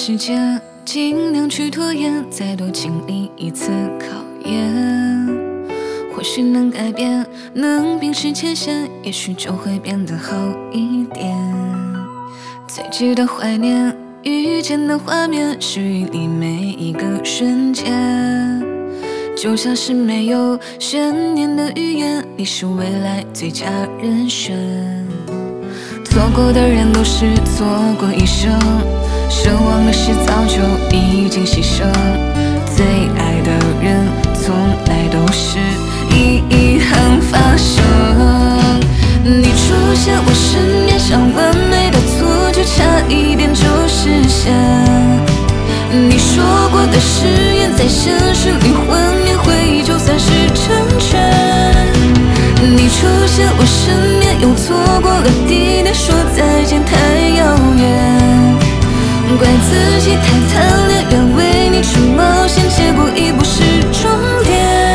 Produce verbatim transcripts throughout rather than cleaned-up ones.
时间，尽量去拖延，再多经历一次考验，或许能改变，能冰释前嫌，也许就会变得好一点。最值得怀念遇见的画面，是雨里每一个瞬间，就像是没有悬念的语言，你是未来最佳人选。错过的人都是错过一生，奢望的事早就已经牺牲，最爱的人从来都是以遗憾发生。你出现我身边，像完美的错觉，差一点就实现。你说过的誓言，在现实里幻灭，回忆就算是成全。你出现我身边，又错过了地点，说再见太遥远，怪自己太贪恋，愿为你去冒险，结果已不是终点。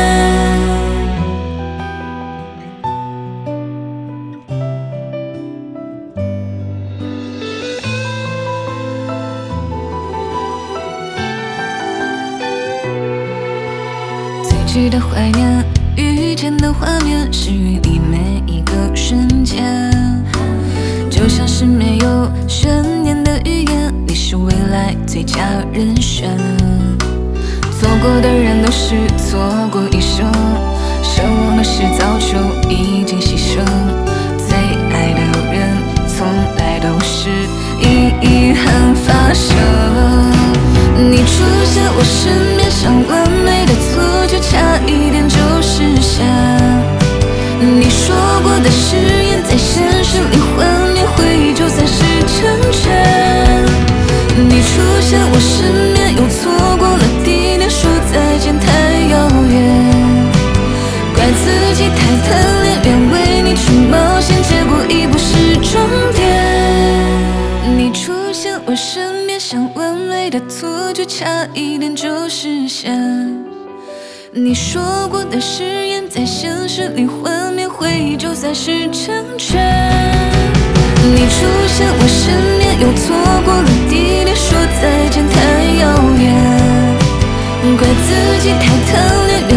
最值得怀念遇见的画面，是雨里每一个瞬间，就像是没有悬念的语言，你是未来最佳人选。错过的人都是错过一生，奢望的事早就已经牺牲，最爱的人从来都是以遗憾发生。你出现我身边，像完美的错觉，差一点就实现。你说过的誓言，在现实里幻灭，回忆就算是成全。你出现我身边，又错过了地点，说再见太遥远，怪自己太贪恋，愿为你去冒险，结果已不是终点。你出现我身边，像完美的错觉，差一点就实现。你说过的誓言，在现实里幻灭，回忆就算是成全。你出现我身边，又错过了地点，说再见太遥远，怪自己太贪恋。